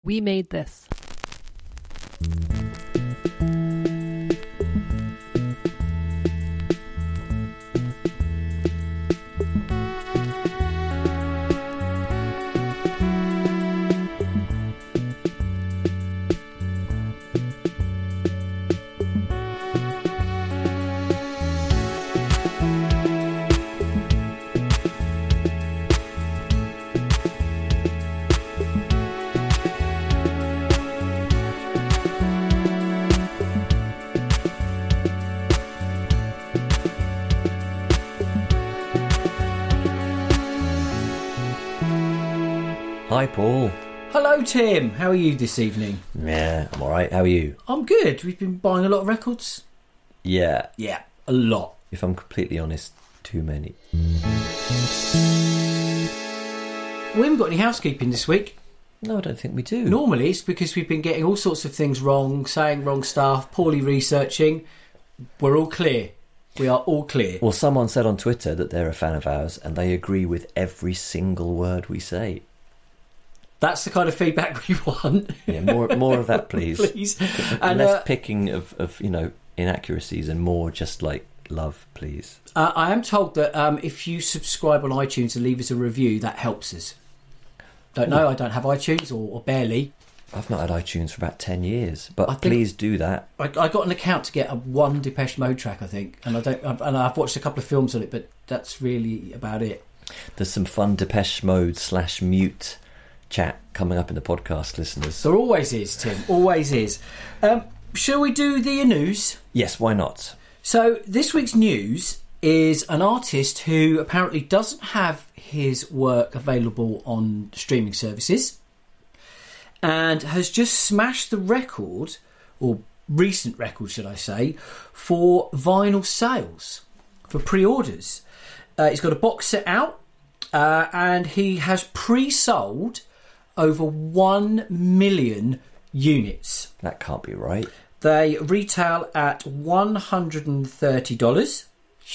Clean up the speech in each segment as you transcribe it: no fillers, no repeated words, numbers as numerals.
We made this. Hi, Paul. Hello, Tim. How are you this evening? Yeah, I'm alright. How are you? I'm good. We've been buying a lot of records. Yeah. Yeah, a lot. If I'm completely honest, too many. We haven't got any housekeeping this week. No, I don't think we do. Normally it's because we've been getting all sorts of things wrong, saying wrong stuff, poorly researching. We're all clear. We are all clear. Well, someone said on Twitter that they're a fan of ours and they agree with every single word we say. That's the kind of feedback we want. Yeah, more of that, please. Please. And less picking of inaccuracies and more just like love, please. I am told that if you subscribe on iTunes and leave us a review, that helps us. Don't know. I don't have iTunes or barely. I've not had iTunes for about 10 years, but please do that. I got an account to get one Depeche Mode track, I think, and I've watched a couple of films on it, but that's really about it. There's some fun Depeche Mode /mute chat coming up in the podcast, listeners. There always is, Tim. Always is. Shall we do the news? Yes, why not? So this week's news is an artist who apparently doesn't have his work available on streaming services and has just smashed the record, or recent record should I say, for vinyl sales, for pre-orders. He's got a box set out and he has pre-sold over 1 million units. That can't be right. They retail at $130.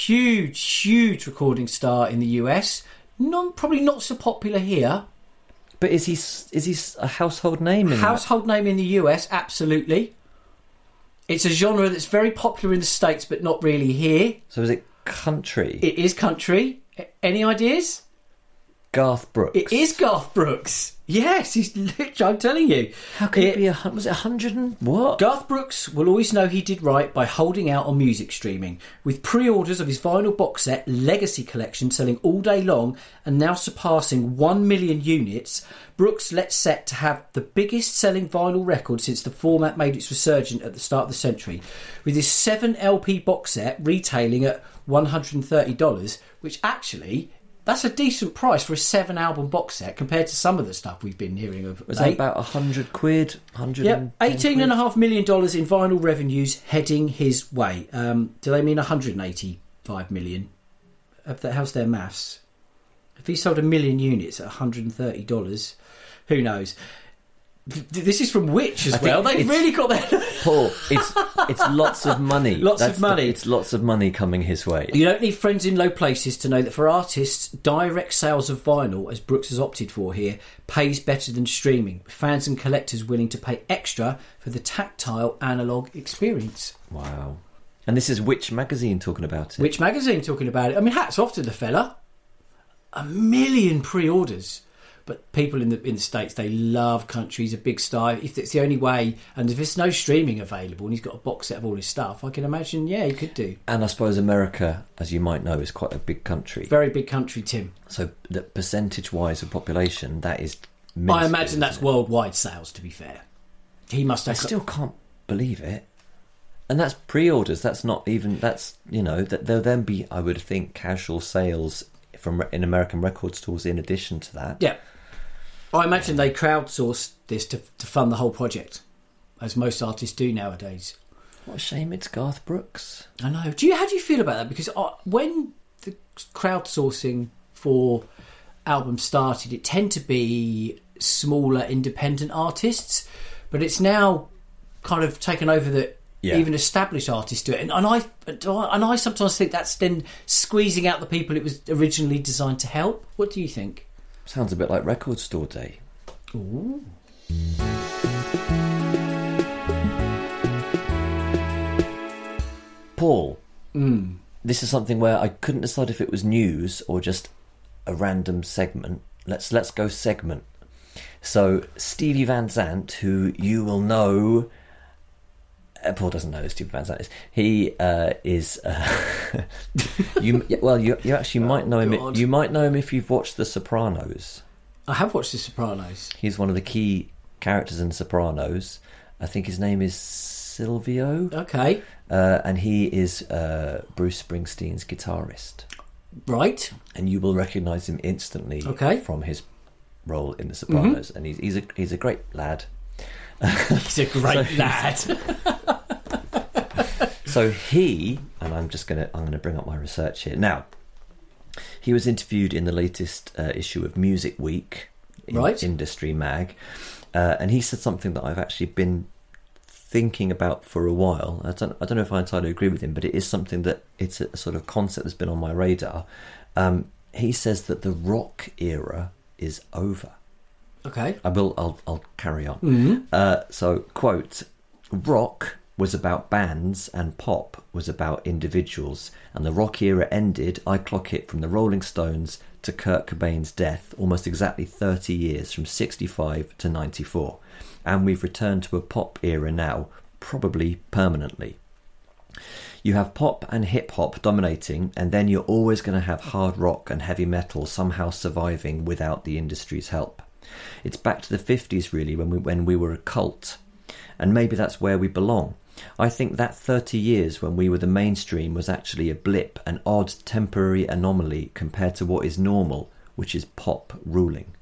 Huge recording star in the US. Probably not so popular here. But is he a household name? Household name in the US, absolutely. It's a genre that's very popular in the States, but not really here. So is it country? It is country. Any ideas? Garth Brooks. It is Garth Brooks. Yes, he's literally, I'm telling you. How could it be was it 100 and what? Garth Brooks will always know he did right by holding out on music streaming, with pre-orders of his vinyl box set Legacy Collection selling all day long and now surpassing 1 million units. Brooks lets set to have the biggest selling vinyl record since the format made its resurgence at the start of the century, with his 7 LP box set retailing at $130, which actually, that's a decent price for a 7 album box set compared to some of the stuff we've been hearing of. Was that about 100 quid? 100? Yep, $18.5 million in vinyl revenues heading his way. Do they mean 185 million? How's their maths? If he sold 1 million units at $130, who knows? This is from Which as well. They've really got their... Paul, it's lots of money. It's lots of money coming his way. You don't need friends in low places to know that for artists, direct sales of vinyl, as Brooks has opted for here, pays better than streaming. Fans and collectors willing to pay extra for the tactile analogue experience. Wow. And this is Which magazine talking about it? Which magazine talking about it? I mean, hats off to the fella. 1 million pre-orders. But people in the States, they love country. He's a big star. If it's the only way, and if there's no streaming available and he's got a box set of all his stuff, I can imagine, yeah, he could do. And I suppose America, as you might know, is quite a big country. Very big country, Tim. So the percentage-wise of population, that is minuscule, I imagine that's worldwide sales, to be fair. He must have... I still can't believe it. And that's pre-orders. That's not even... That's, that there'll then be, I would think, casual sales in American record stores in addition to that. Yeah. I imagine they crowdsourced this to fund the whole project, as most artists do nowadays. What a shame it's Garth Brooks. I know. How do you feel about that? Because when the crowdsourcing for albums started, it tended to be smaller independent artists, but it's now kind of taken over that even established artists do it. And I sometimes think that's then squeezing out the people it was originally designed to help. What do you think? Sounds a bit like Record Store Day. Ooh. Paul, this is something where I couldn't decide if it was news or just a random segment. Let's go segment. So Stevie Van Zandt, who you will know, Paul doesn't know who Stevie Van Zandt is. He is you actually might know him. God. You might know him if you've watched The Sopranos. I have watched The Sopranos. He's one of the key characters in Sopranos. I think his name is Silvio. Okay. And he is Bruce Springsteen's guitarist. Right. And you will recognise him instantly from his role in The Sopranos. And he's a great lad. He's a great lad. So he, and I'm going to bring up my research here now. He was interviewed in the latest issue of Music Week, Industry Mag, and he said something that I've actually been thinking about for a while. I don't know if I entirely agree with him, but it is something that it's a sort of concept that's been on my radar. He says that the rock era is over. Okay. I'll carry on. So, quote, rock was about bands and pop was about individuals, and the rock era ended, I clock it, from the Rolling Stones to Kurt Cobain's death, almost exactly 30 years, from 65 to 94. And we've returned to a pop era now, probably permanently. You have pop and hip-hop dominating, and then you're always going to have hard rock and heavy metal somehow surviving without the industry's help. It's back to the 50s, really, when we were a cult. And maybe that's where we belong. I think that 30 years when we were the mainstream was actually a blip, an odd temporary anomaly compared to what is normal, which is pop ruling.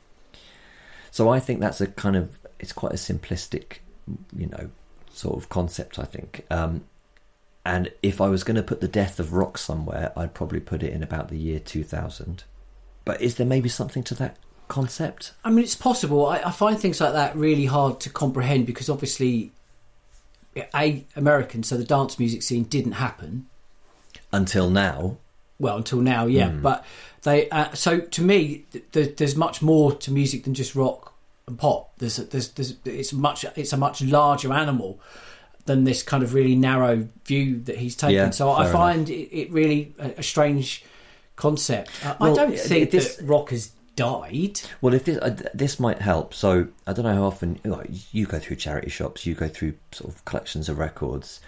So I think that's it's quite a simplistic, sort of concept, I think. And if I was going to put the death of rock somewhere, I'd probably put it in about the year 2000. But is there maybe something to that concept? I mean, it's possible. I find things like that really hard to comprehend because obviously, American, so the dance music scene didn't happen until now. Well, until now, yeah. But they. So to me, there's much more to music than just rock and pop. It's a much larger animal than this kind of really narrow view that he's taken. Yeah, so I find it really a strange concept. I don't think that rock has died. Well, if this might help. So I don't know how often you go through charity shops, you go through sort of collections of records.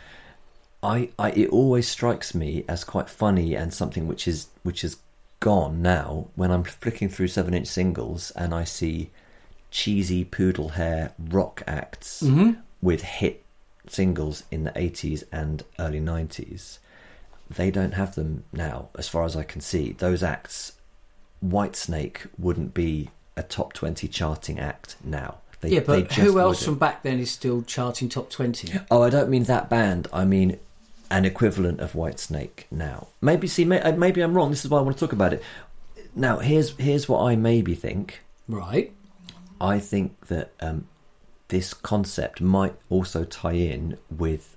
It always strikes me as quite funny and something which is gone now when I'm flicking through 7-inch singles and I see cheesy poodle hair rock acts with hit singles in the 80s and early 90s. They don't have them now, as far as I can see. Those acts, Whitesnake wouldn't be a top 20 charting act now. But who else from back then is still charting top 20? Oh, I don't mean that band. I mean an equivalent of Whitesnake now. Maybe I'm wrong. This is why I want to talk about it. Now, here's what I maybe think. Right. I think that this concept might also tie in with,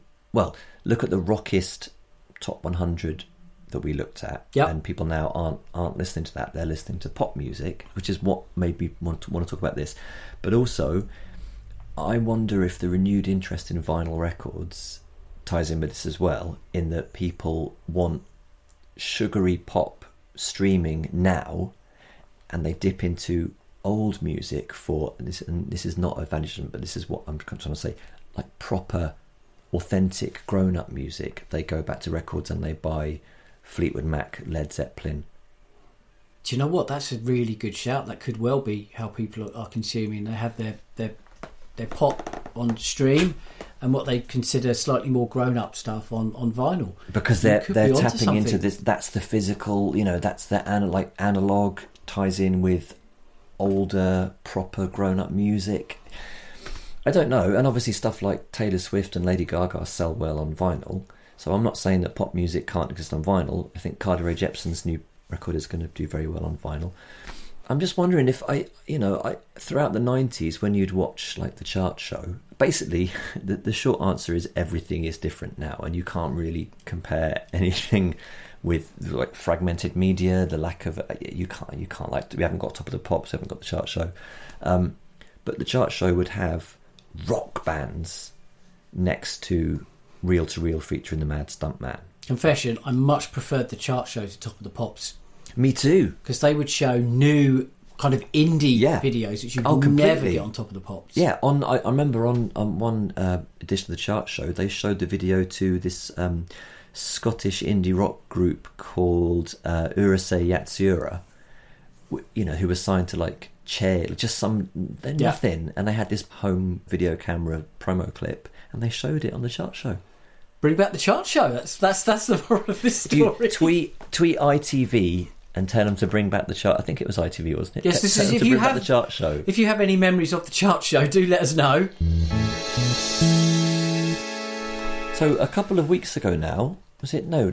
look at the rockist top 100 that we looked at, and people now aren't listening to that. They're listening to pop music, which is what made me want to talk about this. But also, I wonder if the renewed interest in vinyl records ties in with this as well, in that people want sugary pop streaming now, and they dip into old music for this. And this is not evangelism, but this is what I'm trying to say, like proper, authentic, grown-up music. They go back to records and they buy Fleetwood Mac, Led Zeppelin. Do you know what? That's a really good shout. That could well be how people are consuming. They have their pop on stream and what they consider slightly more grown-up stuff on vinyl. Because they're tapping into this. That's the physical. That's the analog ties in with older, proper, grown-up music. I don't know. And obviously, stuff like Taylor Swift and Lady Gaga sell well on vinyl. So I'm not saying that pop music can't exist on vinyl. I think Carly Rae Jepsen's new record is going to do very well on vinyl. I'm just wondering if I throughout the 90s when you'd watch like the chart show, basically the short answer is everything is different now, and you can't really compare anything with like fragmented media, the lack of you can't like, we haven't got Top of the Pops, we haven't got the chart show, but the chart show would have rock bands next to reel-to-reel featuring the Mad Stuntman. Confession, I much preferred the chart show to Top of the Pops. Me too. Because they would show new kind of indie Yeah. videos which you Oh, would completely. never get on Top of the Pops. Yeah, I remember on one edition of the chart show, they showed the video to this Scottish indie rock group called Urusei Yatsura, who was signed to like Chair, just they're nothing, and they had this home video camera promo clip, and they showed it on the chart show. Bring back the chart show. That's the moral of this If you story. tweet ITV and tell them to bring back the chart. I think it was ITV, wasn't it? Yes, this Tell is them if to you bring back have the chart show. If you have any memories of the chart show, do let us know. So a couple of weeks ago now, was it? No,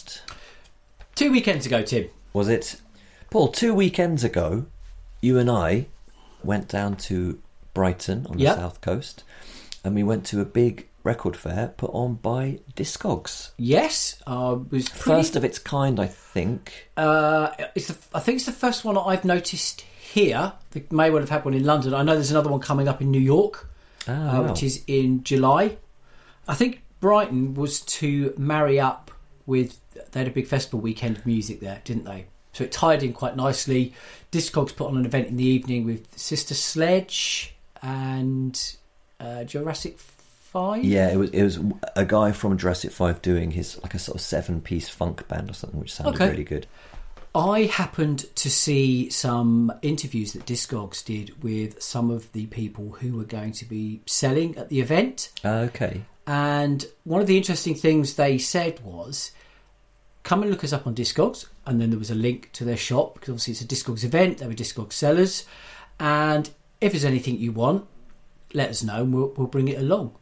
2 weekends ago, Tim. Was it? Paul, 2 weekends ago, you and I went down to Brighton on the south coast, and we went to a big record fair put on by Discogs. Yes, was First of its kind, I think. I think it's the first one I've noticed here. They may well have had one in London. I know there's another one coming up in New York, Wow. which is in July. I think Brighton was to marry up with. They had a big festival weekend of music there, didn't they? So it tied in quite nicely. Discogs put on an event in the evening with Sister Sledge and Jurassic 5. Yeah, it was a guy from Jurassic 5 doing his like a sort of 7-piece funk band or something, which sounded really good. I happened to see some interviews that Discogs did with some of the people who were going to be selling at the event. Okay. And one of the interesting things they said was, come and look us up on Discogs. And then there was a link to their shop, because obviously it's a Discogs event. They were Discogs sellers. And if there's anything you want, let us know and we'll bring it along.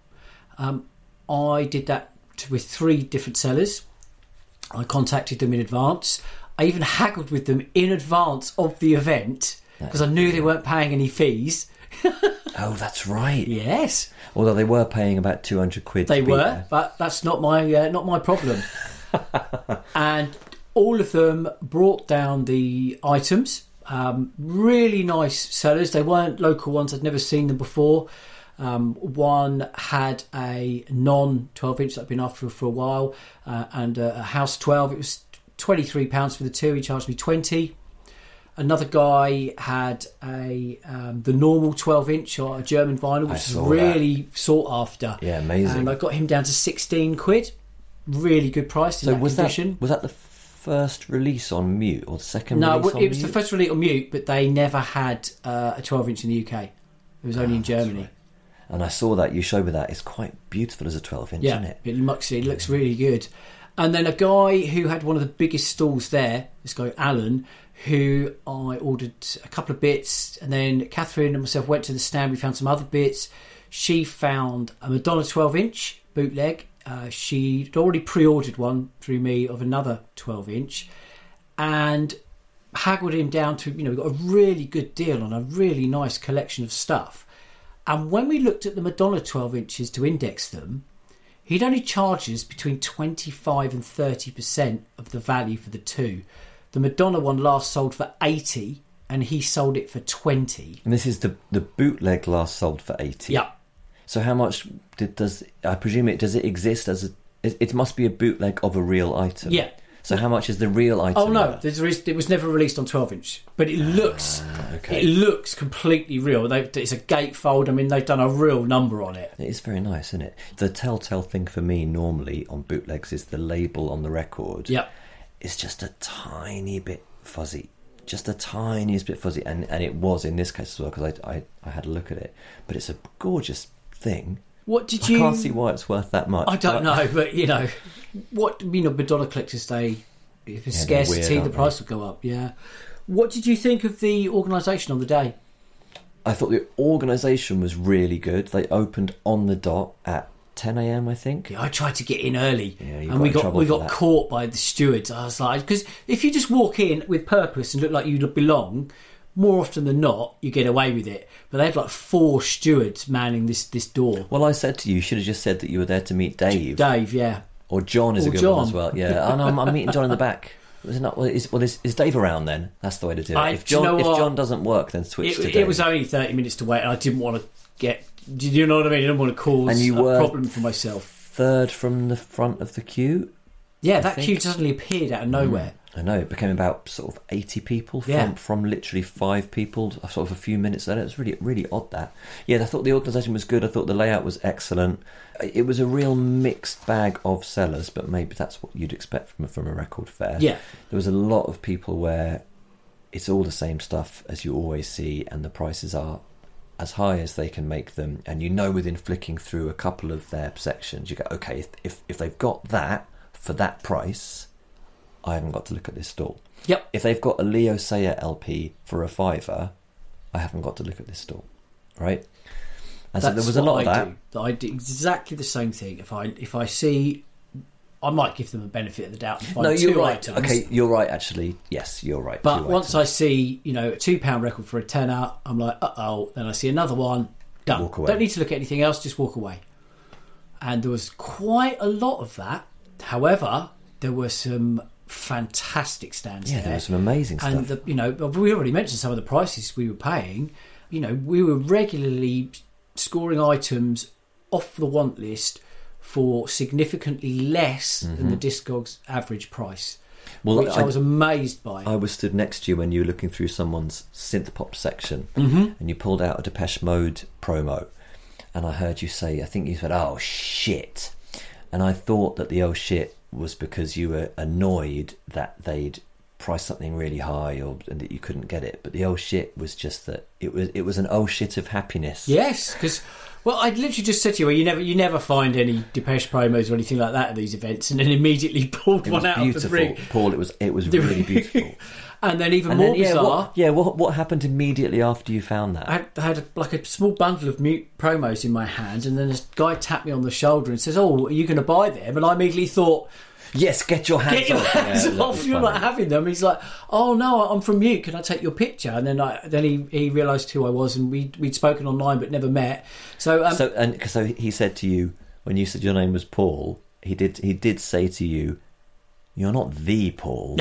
I did that with 3 different sellers. I contacted them in advance. I even haggled with them in advance of the event because I knew they weren't paying any fees. Oh, that's right. Yes, Although they were paying about 200 quid. they to be were, there. but that's not my problem. And all of them brought down the items. Really nice sellers. They weren't local ones. I'd never seen them before. One had a non-12-inch that I've been after for a while, and a House 12. It was £23 for the 2. He charged me 20. Another guy had the normal 12-inch or a German vinyl, which is really sought after. Yeah, amazing. And I got him down to 16 quid. Really good price in that condition. Was that the first release on Mute or the second release on Mute? No, it was the first release on Mute, but they never had a 12-inch in the UK. It was only in Germany. Right. And I saw that, you showed me that. It's quite beautiful as a 12-inch, isn't it? It looks really good. And then a guy who had one of the biggest stalls there, this guy Alan, who I ordered a couple of bits, and then Catherine and myself went to the stand. We found some other bits. She found a Madonna 12-inch bootleg. She'd already pre-ordered one through me of another 12-inch, and haggled him down to, we got a really good deal on a really nice collection of stuff. And when we looked at the Madonna 12-inches to index them, he'd only charged us between 25 and 30% of the value for the 2. The Madonna one last sold for 80, and he sold it for 20. And this is the bootleg last sold for 80. Yeah. So how much does I presume does it exist as it must be a bootleg of a real item? Yeah. So how much is the real item? Oh no, it was never released on 12-inch, but it looks okay. It looks completely real. It's a gatefold. I mean, they've done a real number on it. It is very nice, isn't it? The telltale thing for me normally on bootlegs is the label on the record. Yeah. It's just a tiny bit fuzzy. Just the tiniest bit fuzzy. And it was in this case as well, because I had a look at it. But it's a gorgeous thing. What did I can't see why it's worth that much. I don't know, but Madonna Collectors Day, if it's they're scarcity, weird, the price will go up. Yeah. What did you think of the organisation on the day? I thought the organisation was really good. They opened on the dot at 10 a.m, I think. Yeah, I tried to get in early, Yeah, and we got caught by the stewards. I was like, because if you just walk in with purpose and look like you belong, more often than not, you get away with it. But they had like 4 stewards manning this door. Well, I said to you, you should have just said that you were there to meet Dave. Dave, yeah. Or John is a good one as well. Yeah, I'm meeting John in the back. Was it not? Is Dave around then? That's the way to do it. If John doesn't work, then switch to Dave. It was only 30 minutes to wait, and I didn't want to get. Do you know what I mean? I didn't want to cause a problem for myself. third from the front of the queue. Yeah, that queue suddenly appeared out of nowhere. I know, it became about sort of 80 people from literally 5 people, sort of a few minutes later. It was really, really odd, that. Yeah, I thought the organisation was good. I thought the layout was excellent. It was a real mixed bag of sellers, but maybe that's what you'd expect from a record fair. Yeah. There was a lot of people where it's all the same stuff as you always see, and the prices are as high as they can make them. And you know, within flicking through a couple of their sections, you go, okay, if they've got that for that price, I haven't got to look at this stall. Yep. If they've got a Leo Sayer LP for a £5, I haven't got to look at this stall, right? And so there was a lot of that. I do exactly the same thing. If I see, I might give them a benefit of the doubt and find two items. Okay, you're right. Actually, yes, you're right. But once I see, a £2 record for a tenner, I'm like, Then I see another one. Done. Walk away. Don't need to look at anything else. Just walk away. And there was quite a lot of that. However, there were some fantastic stands there. Yeah, there was some amazing stuff. And we already mentioned some of the prices we were paying. We were regularly scoring items off the want list for significantly less than the Discogs average price, which I was amazed by. I was stood next to you when you were looking through someone's synth pop section, and you pulled out a Depeche Mode promo, and I heard you say, I think you said, "Oh shit," and I thought that the "oh shit" was because you were annoyed that they'd priced something really high and that you couldn't get it. But the "oh shit" was just that it was an "oh shit" of happiness. Yes, because I literally just said to you, you never find any Depeche promos or anything like that at these events, and then immediately pulled one out of the brig. Paul, it was really beautiful. And then more bizarre. What happened immediately after you found that? I had a small bundle of mute promos in my hand, and then this guy tapped me on the shoulder and says, "Oh, are you going to buy them?" And I immediately thought, yes, get your hands off. You're not having them. He's like, "Oh no, I'm from Mute. Can I take your picture?" And then he realised who I was, and we'd spoken online but never met. So he said to you, when you said your name was Paul, he did say to you, "You're not the Paul."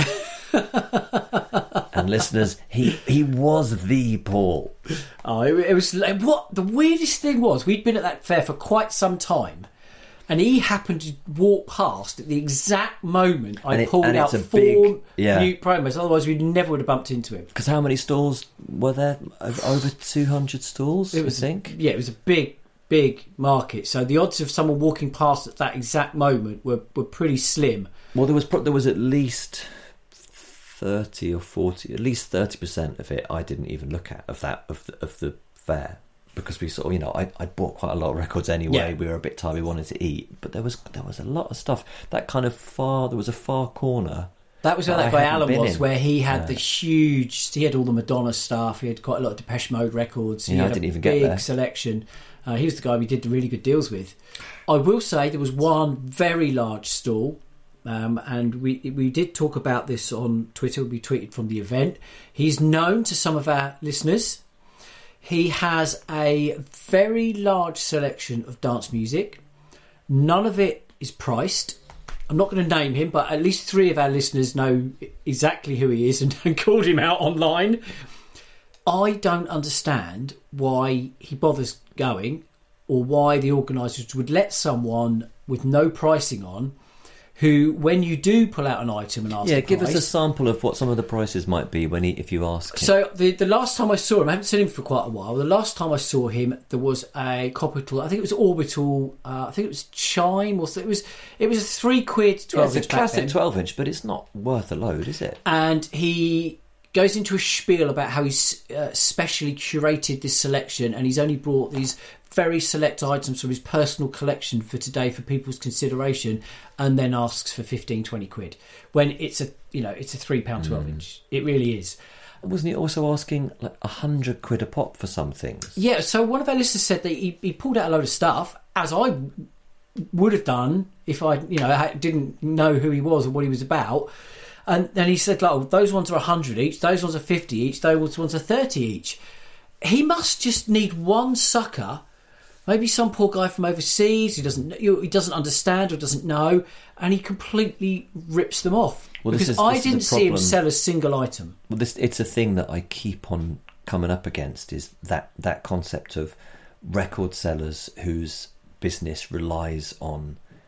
And listeners, he was the Paul. Oh, it was like, what the weirdest thing was, we'd been at that fair for quite some time, and he happened to walk past at the exact moment I pulled out 4 Mute promos. Otherwise, we never would have bumped into him. Because how many stalls were there? Over 200 stalls, I think. Yeah, it was a big market. So the odds of someone walking past at that exact moment were pretty slim. Well, there was at least 30 or 40, at least 30% of it I didn't even look at of the fair, because we sort of, I bought quite a lot of records anyway. Yeah. We were a bit tired, we wanted to eat, but there was a lot of stuff. That kind of there was a far corner. That was where that guy Alan was, where he had he had all the Madonna stuff, he had quite a lot of Depeche Mode records, he had a big selection. He was the guy we did the really good deals with. I will say there was one very large stall, and we did talk about this on Twitter. We tweeted from the event. He's known to some of our listeners. He has a very large selection of dance music. None of it is priced. I'm not going to name him, but at least 3 of our listeners know exactly who he is and called him out online. I don't understand why he bothers going, or why the organisers would let someone with no pricing on, who, when you do pull out an item and ask the price... give us a sample of what some of the prices might be if you ask him. So the last time I saw him, I haven't seen him for quite a while, the last time I saw him, there was a Copital, I think it was Orbital, I think it was Chime, or it was a £3 12-inch. It's a classic 12-inch, but it's not worth a load, is it? And he goes into a spiel about how he's specially curated this selection, and he's only brought these very select items from his personal collection for today for people's consideration, and then asks for 15-20 quid when it's a £3 12-inch. It really is. Wasn't he also asking like 100 quid a pop for some things? Yeah, so one of our listeners said that he pulled out a load of stuff, as I would have done if I didn't know who he was or what he was about. And then he said, those ones are 100 each, those ones are 50 each, those ones are 30 each. He must just need one sucker, maybe some poor guy from overseas who doesn't understand or doesn't know, and he completely rips them off. Well, because I didn't see him sell a single item. Well, it's a thing that I keep on coming up against, is that concept of record sellers whose business relies on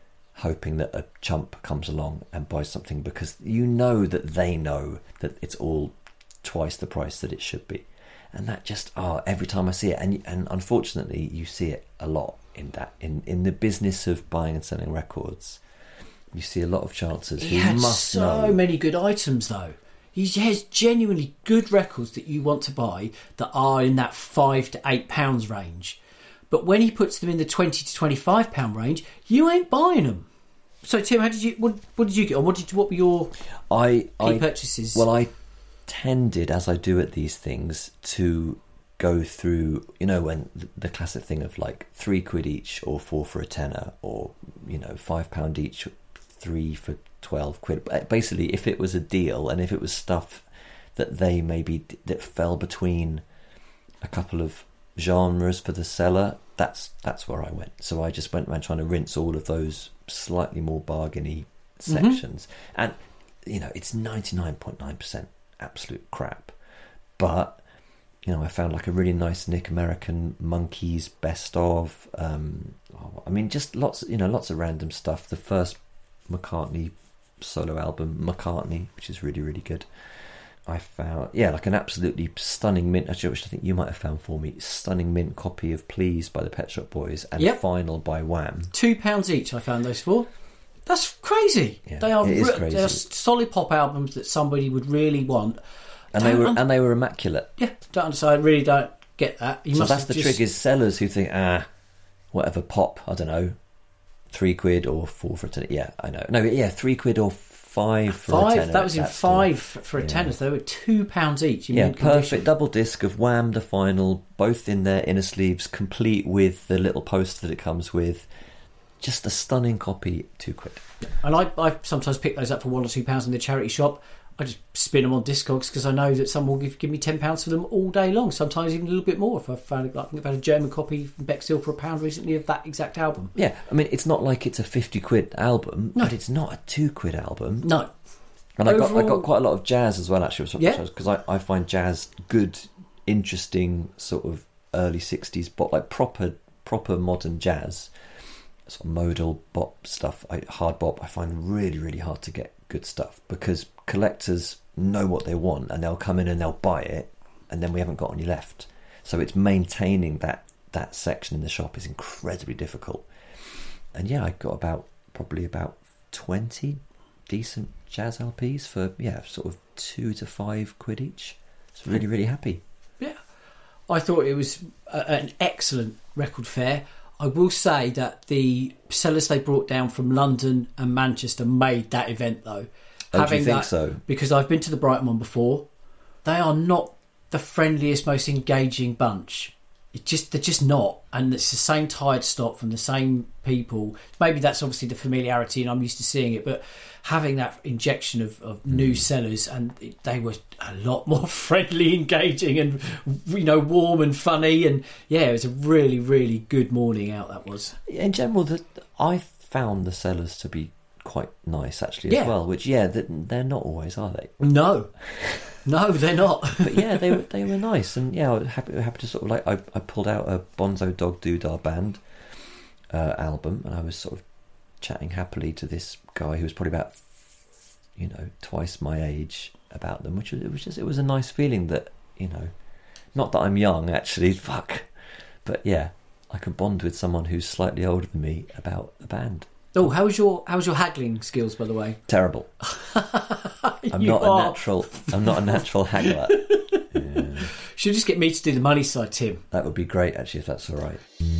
hoping that a chump comes along and buys something because you know that they know that it's all twice the price that it should be. And that just, every time I see it, and unfortunately you see it a lot in the business of buying and selling records. You see a lot of chances He who had must so know. many good items, though. He has genuinely good records that you want to buy that are in that £5 to £8 range. But when he puts them in the £20 to £25 range, you ain't buying them. So, Tim, what did you get on? What were your key purchases? Well, I tended, as I do at these things, to go through, when the classic thing of like £3 each or 4 for a tenner, or £5 each, 3 for 12 quid. Basically, if it was a deal and if it was stuff that that fell between a couple of genres for the seller, that's where I went. So I just went around trying to rinse all of those slightly more bargainy sections, and it's 99.9% absolute crap, but I found like a really nice Nick American Monkeys best of. Just lots of random stuff. The first McCartney solo album, McCartney, which is really, really good. I found, like an absolutely stunning mint, actually, which I think you might have found for me, stunning mint copy of Please by the Pet Shop Boys and Final by Wham. £2 each I found those for. That's crazy. Yeah, they are crazy. They are solid pop albums that somebody would really want. And they were immaculate. Yeah, don't understand. I really don't get that. So that's the trick, is sellers who think, whatever pop, I don't know, £3 or 4 for a tenner. Yeah, I know. No, yeah, £3 or 5 for a tenner. That was in 5 for a tenner. So they were £2 each. Perfect double disc of Wham, the Final, both in their inner sleeves, complete with the little poster that it comes with. Just a stunning copy, £2. And I sometimes pick those up for £1 or £2 in the charity shop. I just spin them on Discogs because I know that someone will give me £10 for them all day long. Sometimes even a little bit more. If I found, I think I've had a German copy from Bexhill for £1 recently of that exact album. Yeah, it's not like it's a £50 album, but it's not a £2 album. No. And I got quite a lot of jazz as well, actually, because I find jazz good, interesting, sort of early 60s bop, like proper modern jazz, sort of modal bop stuff, hard bop. I find really, really hard to get good stuff because collectors know what they want and they'll come in and they'll buy it, and then we haven't got any left. So it's maintaining that section in the shop is incredibly difficult. And I got probably about 20 decent jazz LPs for sort of £2 to £5 each. It's really, really happy. Yeah, I thought it was an excellent record fair. I will say that the sellers they brought down from London and Manchester made that event, though. Oh, do you think so? Because I've been to the Brighton one before. They are not the friendliest, most engaging bunch. They're just not. And it's the same tired stock from the same people. Maybe that's obviously the familiarity and I'm used to seeing it, but having that injection of new sellers, and they were a lot more friendly, engaging and warm and funny, and it was a really, really good morning out, that was. In general, I found the sellers to be quite nice actually as well, which they're not always, are they? No, they're not. But they were nice, and I was happy to sort of like I pulled out a Bonzo Dog Doodah Band album, and I was sort of chatting happily to this guy who was probably about twice my age about them, it was a nice feeling that not that I'm young actually, but I could bond with someone who's slightly older than me about a band. Oh, how's your haggling skills, by the way? Terrible. I'm not a natural haggler. Yeah. Should just get me to do the money side, Tim. That would be great, actually, if that's all right.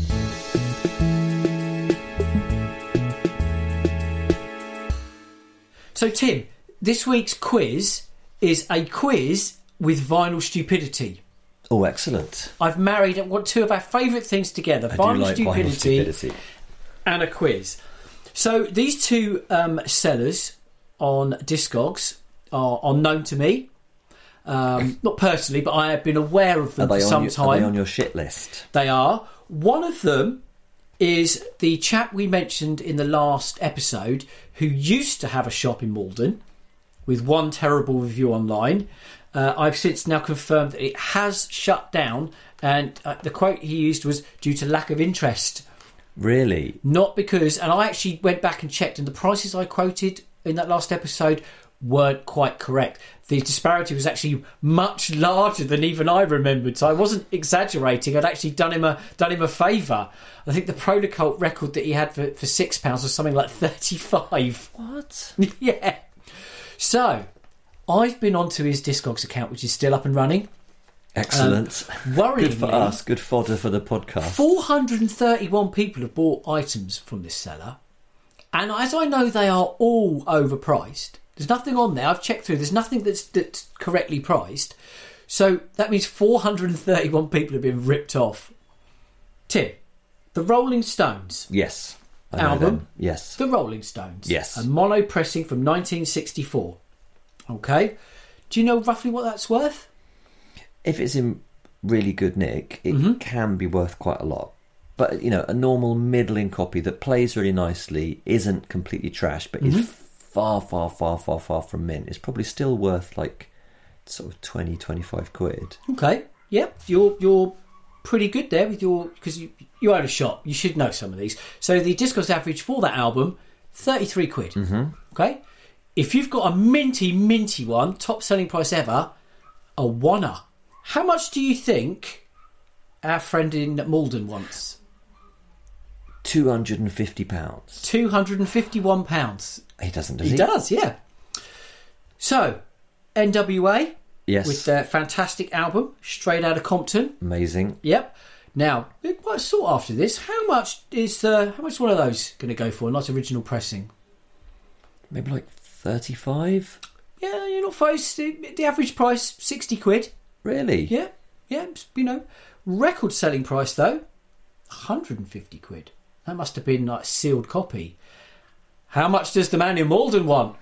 So, Tim, this week's quiz is a quiz with vinyl stupidity. Oh, excellent. I've married two of our favourite things together, vinyl stupidity and a quiz. So these two sellers on Discogs are known to me. Not personally, but I have been aware of them for some time. Are they on your shit list? They are. One of them is the chap we mentioned in the last episode who used to have a shop in Malden with one terrible review online. I've since now confirmed that it has shut down, and the quote he used was due to lack of interest. Really? Not because, and I actually went back and checked, and the prices I quoted in that last episode weren't quite correct. The disparity was actually much larger than even I remembered, so I wasn't exaggerating. I'd actually done him a favour. I think the Protocol record that he had for £6 was something like 35. What? Yeah. So I've been onto his Discogs account, which is still up and running. Excellent. Worryingly, good for us. Good fodder for the podcast. 431 people have bought items from this seller, and as I know, they are all overpriced. There's nothing on there. I've checked through. There's nothing that's correctly priced. So that means 431 people have been ripped off. Tim, the Rolling Stones. Yes. I know Album. them. Yes. The Rolling Stones. Yes. A mono pressing from 1964. Okay. Do you know roughly what that's worth? If it's in really good nick, it can be worth quite a lot. But, a normal middling copy that plays really nicely, isn't completely trash, but is far, far, far, far, far from mint. It's probably still worth like sort of 20, 25 quid. Okay. Yep. You're pretty good there with because you own a shop. You should know some of these. So the Discogs average for that album, 33 quid. Mm-hmm. Okay. If you've got a minty one, top selling price ever, a oneer. How much do you think our friend in Malden wants? £250. £251. He doesn't, does he? He does, yeah. So, NWA. Yes. With their fantastic album, Straight Outta Compton. Amazing. Yep. Now, they're quite sought after this. How much is one of those going to go for? Not original pressing. Maybe like 35? Yeah, you're not close. The average price, 60 quid. Really? Yeah. Record selling price, though, 150 quid. That must have been like a sealed copy. How much does the man in Malden want?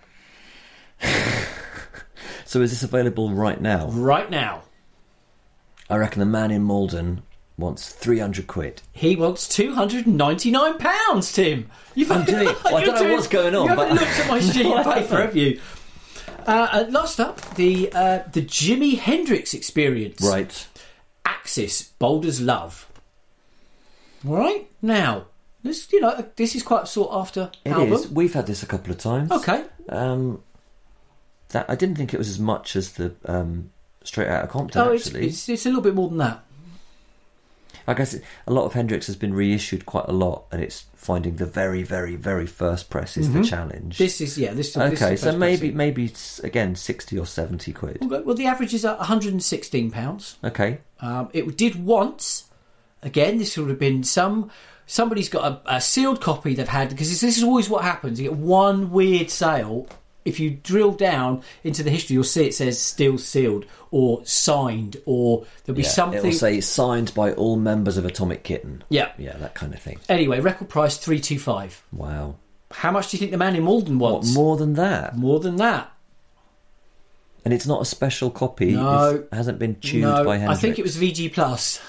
So is this available right now? Right now. I reckon the man in Malden wants 300 quid. He wants £299, Tim. I'm doing it. Well, I don't know what's going on. You haven't looked at my sheet of paper, have you? Last up, the Jimi Hendrix Experience. Right. Axis, Boulder's Love. All right, now this is quite a sought after album. It is. We've had this a couple of times. Okay. That I didn't think it was as much as the Straight Outta Compton. Actually, it's a little bit more than that. I guess a lot of Hendrix has been reissued quite a lot, and it's finding the very, very, very first press is the challenge. This is okay. So maybe again 60 or 70 quid. Okay, well, the average is £116. Okay. It did once. Again, this would have been somebody's got a sealed copy they've had, because this is always what happens. You get one weird sale. If you drill down into the history, you'll see it says still sealed or signed, or there'll be something. It'll say signed by all members of Atomic Kitten. Yeah. Yeah, that kind of thing. Anyway, record price $325. Wow. How much do you think the man in Malden wants? What, more than that? More than that. And it's not a special copy. No. It hasn't been tuned by Hendrix. I think it was VG Plus.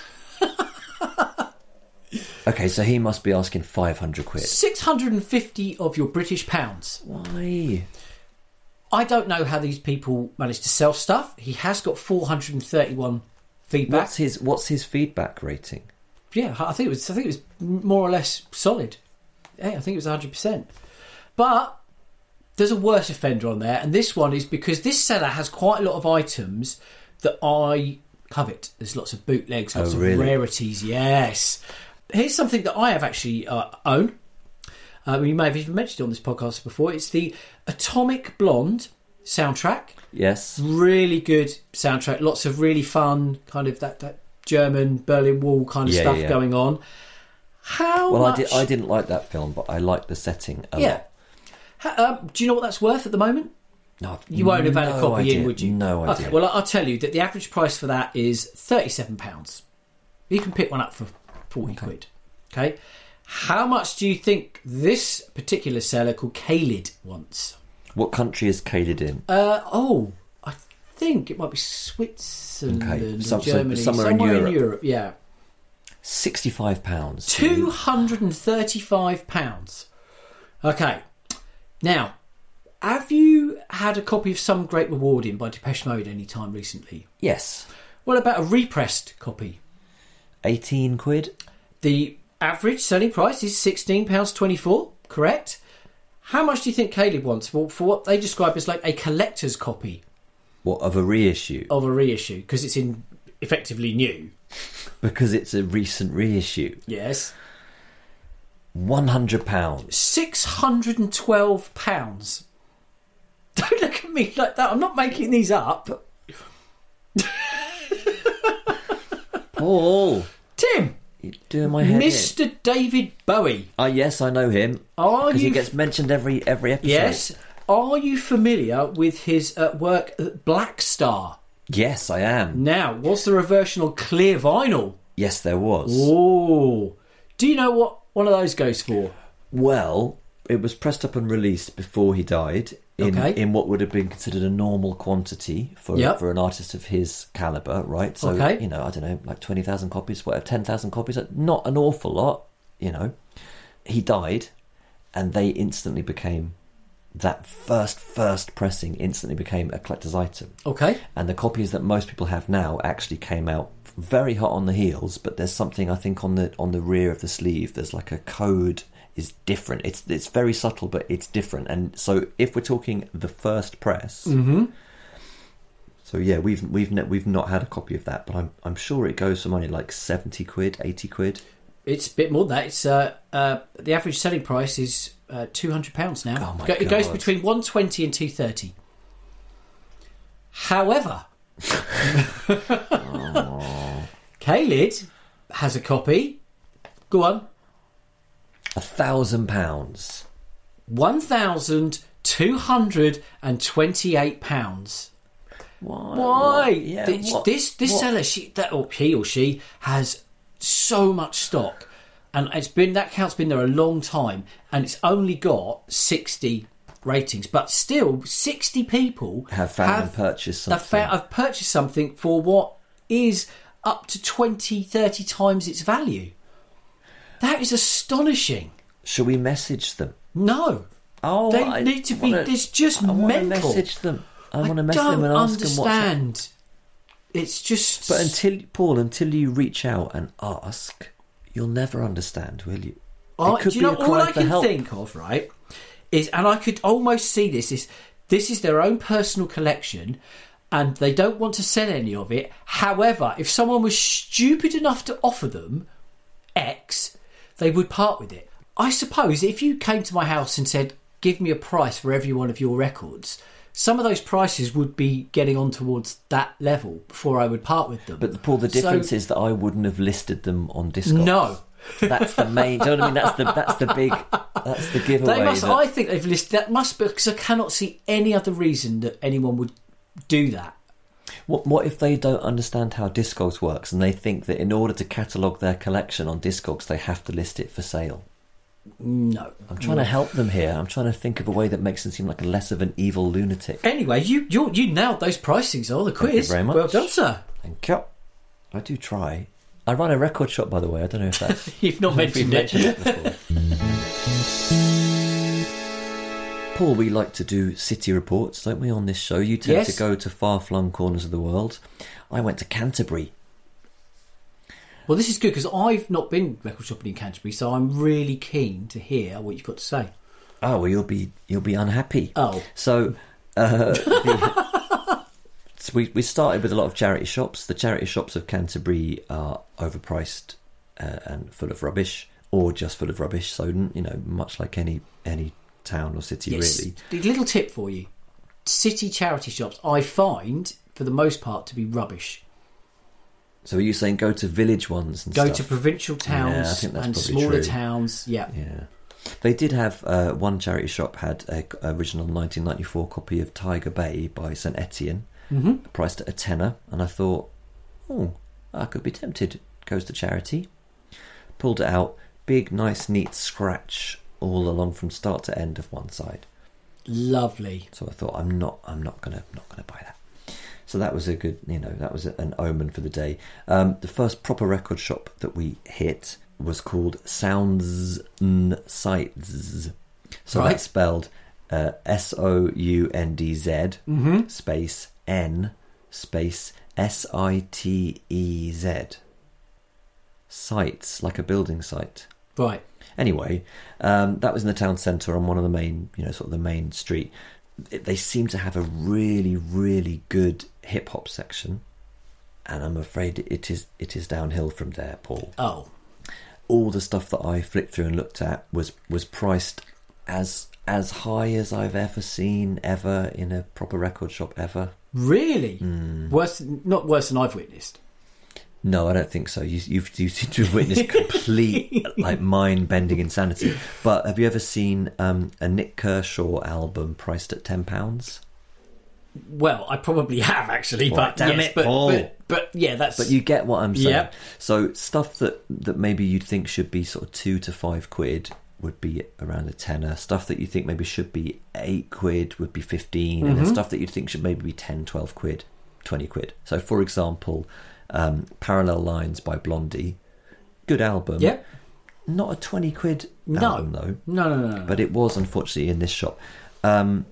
Okay, so he must be asking 500 quid. 650 of your British pounds. Why? I don't know how these people manage to sell stuff. He has got 431 feedback. What's his feedback rating? Yeah, I think it was more or less solid. Yeah, I think it was 100%. But there's a worse offender on there, and this one is because this seller has quite a lot of items that I covet. There's lots of bootlegs, lots of rarities. Yes. Here's something that I have actually own. We may have even mentioned it on this podcast before. It's the Atomic Blonde soundtrack. Yes. Really good soundtrack. Lots of really fun, kind of that German Berlin Wall kind of stuff going on. How much... I didn't like that film, but I liked the setting a lot. Do you know what that's worth at the moment? No, you won't have had a copy idea. in, would you? No idea. Okay, well, I'll tell you that the average price for that is £37. You can pick one up for 40 quid. Okay. How much do you think this particular seller called Kaled wants? What country is Kaled in? I think it might be Switzerland or Germany. Somewhere in Europe. Yeah. £65. £235. Okay. Now, have you had a copy of Some Great Rewarding by Depeche Mode any time recently? Yes. What about a repressed copy? 18 quid? The Average selling price is £16.24, correct? How much do you think Caleb wants for what they describe as like a collector's copy? What, of a reissue? Of a reissue, because it's in effectively new. Because it's a recent reissue. Yes. £100. £612. Don't look at me like that. I'm not making these up. Paul! Tim! You're doing my head Mr. David Bowie. Yes, I know him. Because he gets mentioned every episode. Yes. Are you familiar with his work at Black Star? Yes, I am. Now, was there a version on clear vinyl? Yes, there was. Oh. Do you know what one of those goes for? Well, it was pressed up and released before he died in what would have been considered a normal quantity for an artist of his calibre, right? So, I don't know, like 20,000 copies, whatever, 10,000 copies, not an awful lot, He died, and they instantly became... That first pressing instantly became a collector's item. Okay. And the copies that most people have now actually came out very hot on the heels, but there's something, I think, on the rear of the sleeve. There's like a code is different. It's very subtle, but it's different. And so if we're talking the first press, so yeah, we've not had a copy of that, but I'm sure it goes for money like 70 quid, 80 quid. It's a bit more than that. It's the average selling price is £200 now. Oh my God. It goes between 120 and 230. However, Caled has a copy. Go on. £1,000. £1,228. Why? Yeah, this seller, he or she has so much stock, and that account's been there a long time, and it's only got 60 ratings, but still 60 people have purchased something. I've purchased something for what is up to 20-30 times its value. That is astonishing. Shall we message them? No. They need to be. It's just mental. I want to message them. I want to message them and ask them what's understand. It's just. But until you reach out and ask, you'll never understand, will you? All I can think of, right, is, and I could almost see this is their own personal collection, and they don't want to sell any of it. However, if someone was stupid enough to offer them X, they would part with it. I suppose if you came to my house and said, give me a price for every one of your records, some of those prices would be getting on towards that level before I would part with them. But Paul, the difference is that I wouldn't have listed them on Discogs. No. That's the main. Do you know what I mean? That's the giveaway. I think they've listed that must be, because I cannot see any other reason that anyone would do that. What if they don't understand how Discogs works and they think that in order to catalogue their collection on Discogs they have to list it for sale? No. I'm trying to help them here. I'm trying to think of a way that makes them seem like less of an evil lunatic. Anyway, you nailed those pricings on the quiz. Thank you very much. Well done, sir. Thank you. I do try. I run a record shop, by the way. I don't know if that's... You've not mentioned it before. Paul, we like to do city reports, don't we, on this show? You tend to go to far-flung corners of the world. I went to Canterbury. Well, this is good because I've not been record shopping in Canterbury, so I'm really keen to hear what you've got to say. Oh, well, you'll be unhappy. Oh. So, we started with a lot of charity shops. The charity shops of Canterbury are overpriced and full of rubbish, or just full of rubbish. So, much like any town or city, really. A little tip for you. City charity shops, I find, for the most part, to be rubbish. So are you saying go to village ones and go stuff? to provincial towns and smaller towns, yeah. They did have one charity shop had an original 1994 copy of Tiger Bay by St Etienne, priced at £10, and I thought, I could be tempted. Goes to charity. Pulled it out, big, nice, neat scratch all along from start to end of one side. Lovely. So I thought, I'm not gonna buy that. So that was a good, that was an omen for the day. The first proper record shop that we hit was called Sounds N Sights. So that's spelled SOUNDZ space N space SITEZ. Sites, like a building site. Right. Anyway, that was in the town centre on one of the main, sort of the main street. They seem to have a really, really good hip hop section, and I'm afraid it is downhill from there, Paul. Oh. All the stuff that I flicked through and looked at was priced as high as I've ever seen ever in a proper record shop ever. Really? Not worse than I've witnessed. No, I don't think so. You seem to have witnessed complete like mind-bending insanity. But have you ever seen a Nick Kershaw album priced at £10? Well, I probably have actually, but damn it, Paul. But yeah, that's. But you get what I'm saying. Yep. So stuff that maybe you'd think should be sort of £2 to £5 would be around a tenner. Stuff that you think maybe should be £8 would be 15, and then stuff that you'd think should maybe be 10, 12 quid, 20 quid. So, for example, Parallel Lines by Blondie, good album. Yep. Not a 20 quid album though. No. But it was unfortunately in this shop. The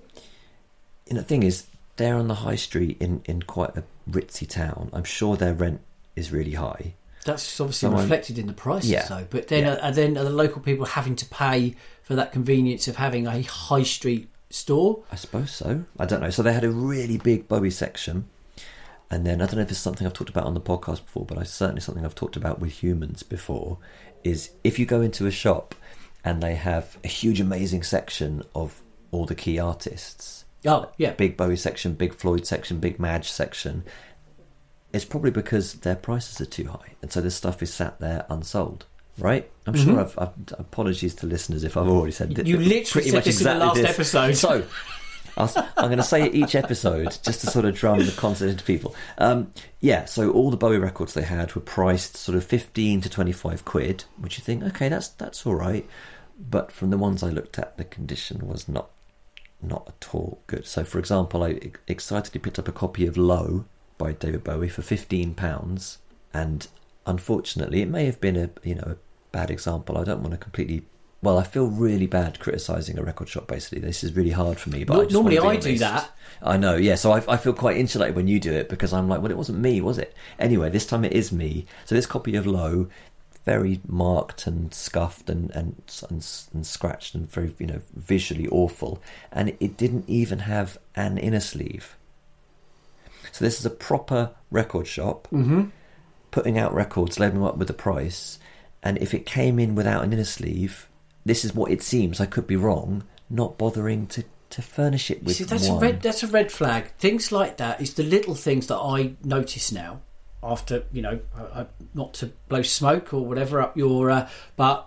thing is, they're on the high street in quite a ritzy town. I'm sure their rent is really high. That's obviously reflected in the prices, though. But then, are the local people having to pay for that convenience of having a high street store? I suppose so. I don't know. So they had a really big Bowie section. And then, I don't know if it's something I've talked about on the podcast before, but it's certainly something I've talked about with humans before, is if you go into a shop and they have a huge, amazing section of all the key artists. Oh, yeah. Big Bowie section, big Floyd section, big Madge section. It's probably because their prices are too high, and so this stuff is sat there unsold, right? I'm sure I've apologies to listeners if I've already said that. You literally said this in the last episode. So I'm going to say it each episode just to sort of drum the concept into people. So all the Bowie records they had were priced sort of 15 to 25 quid, which you think, okay, that's all right. But from the ones I looked at, the condition was not at all good. So, for example, I excitedly picked up a copy of Low by David Bowie for £15, and unfortunately it may have been a bad example. I don't want to completely, well, I feel really bad criticising a record shop. Basically, this is really hard for me, but normally I do that. I know, yeah, so I feel quite insulated when you do it, because I'm like, well, it wasn't me, was it? Anyway, this time it is me. So this copy of Low, very marked and scuffed and scratched and very visually awful, and it didn't even have an inner sleeve. So this is a proper record shop putting out records, labeling them up with the price, and if it came in without an inner sleeve, this is what it seems. I could be wrong. Not bothering to furnish it with. See, that's a red flag. Things like that is the little things that I notice now. After not to blow smoke or whatever up your, but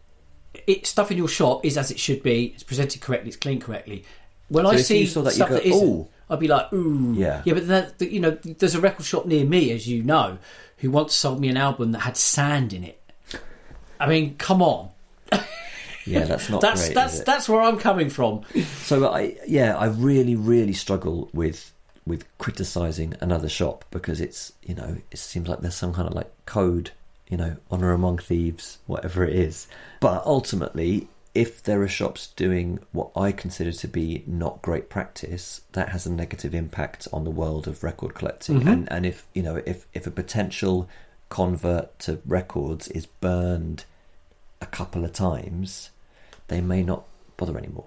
stuff in your shop is as it should be. It's presented correctly. It's cleaned correctly. When I see stuff that isn't, I'd be like, ooh, yeah. But there's a record shop near me, as you know, who once sold me an album that had sand in it. I mean, come on. Yeah, that's not great. That's where I'm coming from. So I really, really struggle with criticising another shop, because it's it seems like there's some kind of like code, honour among thieves, whatever it is. But ultimately, if there are shops doing what I consider to be not great practice, that has a negative impact on the world of record collecting. And if if a potential convert to records is burned a couple of times, they may not bother anymore.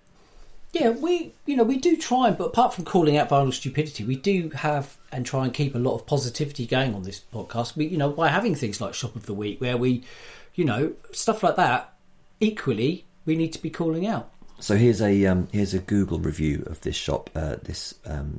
Yeah, we do try, but apart from calling out vinyl stupidity, we do have and try and keep a lot of positivity going on this podcast. We, by having things like Shop of the Week, where we, stuff like that. Equally, we need to be calling out. So here's a Google review of this shop. This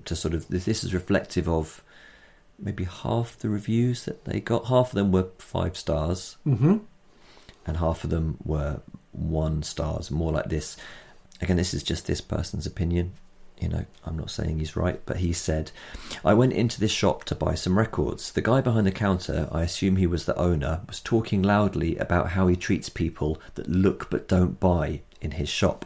is reflective of maybe half the reviews that they got. Half of them were 5 stars, and half of them were 1 stars. More like this. Again, this is just this person's opinion. I'm not saying he's right, but he said, I went into this shop to buy some records. The guy behind the counter, I assume he was the owner, was talking loudly about how he treats people that look but don't buy in his shop.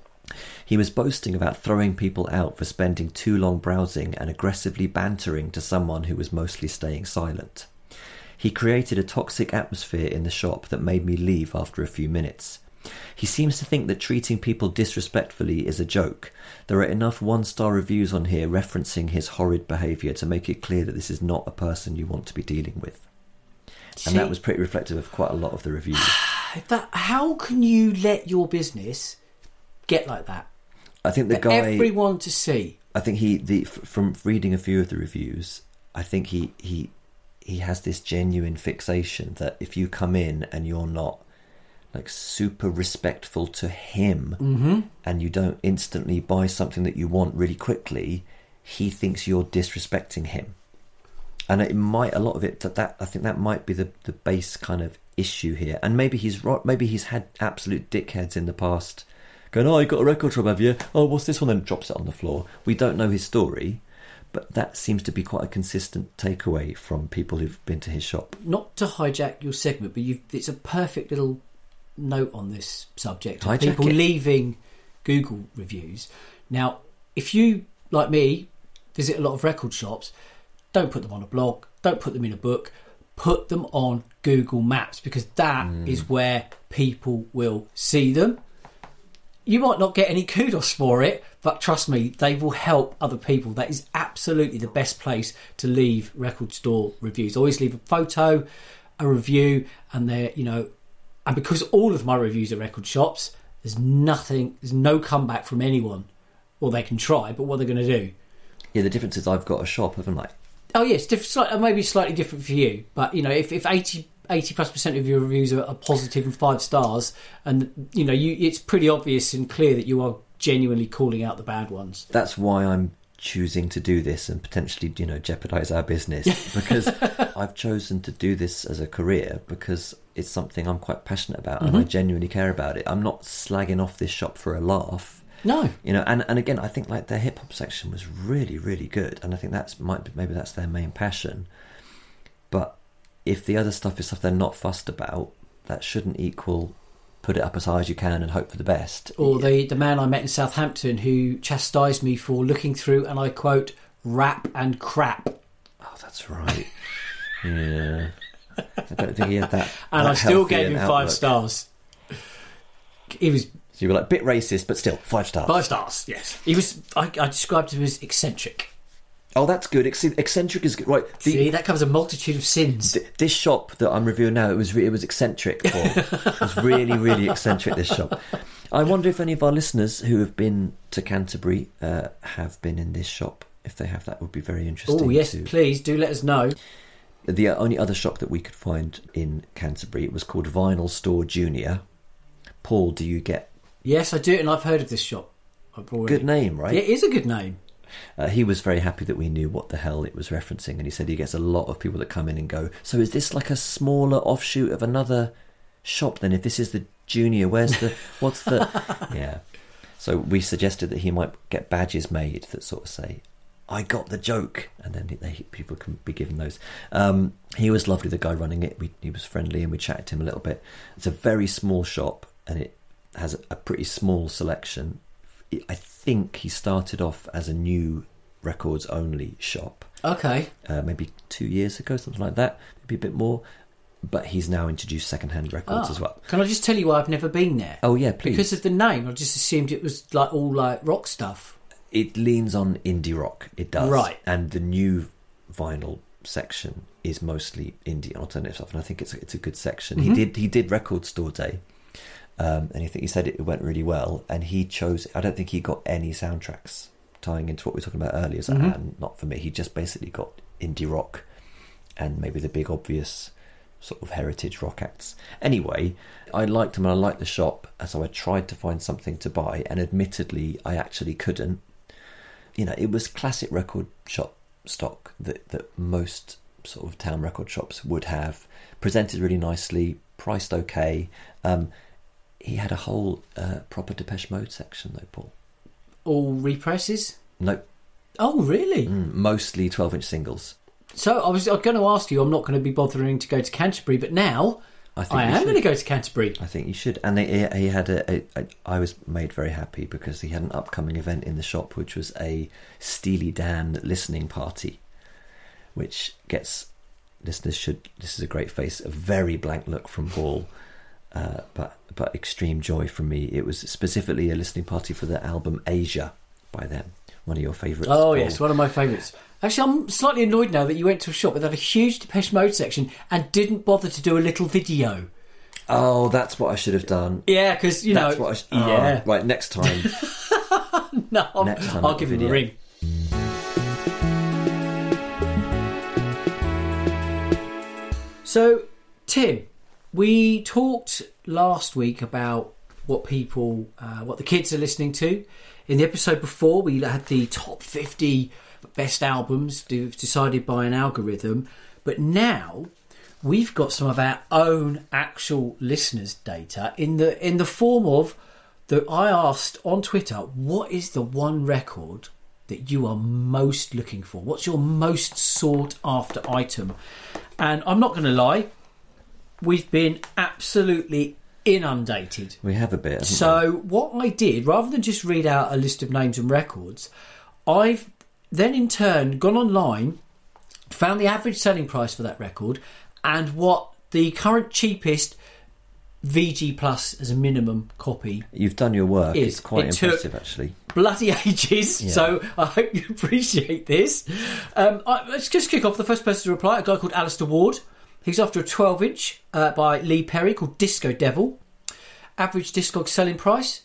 He was boasting about throwing people out for spending too long browsing and aggressively bantering to someone who was mostly staying silent. He created a toxic atmosphere in the shop that made me leave after a few minutes. He seems to think that treating people disrespectfully is a joke. There are enough 1-star reviews on here referencing his horrid behaviour to make it clear that this is not a person you want to be dealing with. And that was pretty reflective of quite a lot of the reviews. how can you let your business get like that? I think the For guy, everyone to see. I think from reading a few of the reviews, I think he has this genuine fixation that if you come in and you're not like super respectful to him, and you don't instantly buy something that you want really quickly, he thinks you're disrespecting him. And it might, a lot of it, that I think that might be the base kind of issue here. And maybe he's right. Maybe he's had absolute dickheads in the past going, "Oh, you got a record shop, have you? Oh, what's this one?" Then drops it on the floor. We don't know his story, but that seems to be quite a consistent takeaway from people who've been to his shop. Not to hijack your segment, but it's a perfect little note on this subject. Hijack People it. leaving Google reviews. Now, if you, like me, visit a lot of record shops, don't put them on a blog, don't put them in a book, put them on Google Maps, because that is where people will see them. You might not get any kudos for it, but trust me, they will help other people. That is absolutely the best place to leave record store reviews. Always leave a photo, a review, and and because all of my reviews are record shops, there's no comeback from anyone. Well, they can try, but what they're going to do? Yeah, the difference is I've got a shop, haven't I? Oh yes, maybe slightly different for you, but if 80+% of your reviews are positive and 5 stars, and it's pretty obvious and clear that you are genuinely calling out the bad ones. That's why I'm choosing to do this and potentially jeopardize our business, because I've chosen to do this as a career because it's something I'm quite passionate about and I genuinely care about it. I'm not slagging off this shop for a laugh. No, and again, I think like their hip hop section was really, really good, and I think maybe that's their main passion. But if the other stuff is stuff they're not fussed about, that shouldn't equal put it up as high as you can and hope for the best. Or the man I met in Southampton who chastised me for looking through, and I quote, rap and crap. Oh, that's right. Yeah, I don't think he had that. And that I still healthy gave him an 5 outlook. stars. He was. So you were like bit racist, but still 5 stars. 5 stars, yes. He was. I described him as eccentric. Oh, that's good. Eccentric is good. Right. See, that covers a multitude of sins. This shop that I'm reviewing now, it was eccentric, Paul. It was really, really eccentric, this shop. I wonder if any of our listeners who have been to Canterbury have been in this shop. If they have, that would be very interesting. Oh, yes, please do let us know. The only other shop that we could find in Canterbury, it was called Vinyl Store Junior. Paul, do you get... Yes, I do, and I've heard of this shop. Good name, right? It is a good name. He was very happy that we knew what the hell it was referencing, and he said he gets a lot of people that come in and go, so is this like a smaller offshoot of another shop then? If this is the Junior, what's the... Yeah. So we suggested that he might get badges made that sort of say, I got the joke, and then people can be given those. He was lovely, the guy running it. He was friendly, and we chatted to him a little bit. It's a very small shop, and it has a pretty small selection. I think he started off as a new records only shop. Okay. Maybe 2 years ago, something like that. Maybe a bit more. But he's now introduced second-hand records as well. Can I just tell you why I've never been there? Oh, yeah, please. Because of the name, I just assumed it was all rock stuff. It leans on indie rock. It does. Right. And the new vinyl section is mostly indie and alternative stuff, and I think it's a good section. Mm-hmm. He did Record Store Day. And he said it went really well, and he chose... I don't think he got any soundtracks tying into what we were talking about earlier. So, not for me. He just basically got indie rock and maybe the big obvious sort of heritage rock acts. Anyway, I liked him and I liked the shop, so I tried to find something to buy, and admittedly, I actually couldn't. It was classic record shop stock that most sort of town record shops would have, presented really nicely, priced okay. He had a whole proper Depeche Mode section, though, Paul. All represses? Nope. Oh, really? Mostly 12-inch singles. So I was going to ask you, I'm not going to be bothering to go to Canterbury, but now I am going to go to Canterbury. I think you should. And he had I was made very happy because he had an upcoming event in the shop, which was a Steely Dan listening party, which gets listeners should... This is a great face, a very blank look from Paul. But extreme joy from me. It was specifically a listening party for the album Asia by them. One of your favourites. Oh, Paul. Yes, one of my favourites. Actually, I'm slightly annoyed now that you went to a shop that had a huge Depeche Mode section and didn't bother to do a little video. Oh, that's what I should have done. Yeah, because, That's what I yeah. Right, next time. No, Next time I'll I've give got him a video. ring. So, Tim, we talked last week about what the kids are listening to. In the episode before, we had the top 50 best albums decided by an algorithm. But now we've got some of our own actual listeners' data in the form of that I asked on Twitter, what is the one record that you are most looking for? What's your most sought after item? And I'm not going to lie, we've been absolutely inundated. We have a bit. So what I did, rather than just read out a list of names and records, I've then in turn gone online, found the average selling price for that record, and what the current cheapest VG Plus as a minimum copy. You've done your work. Is. It's quite It impressive, took actually. Bloody ages. Yeah. So I hope you appreciate this. Let's just kick off. The first person to reply, a guy called Alistair Ward. He's after a 12-inch by Lee Perry called Disco Devil. Average Discog selling price,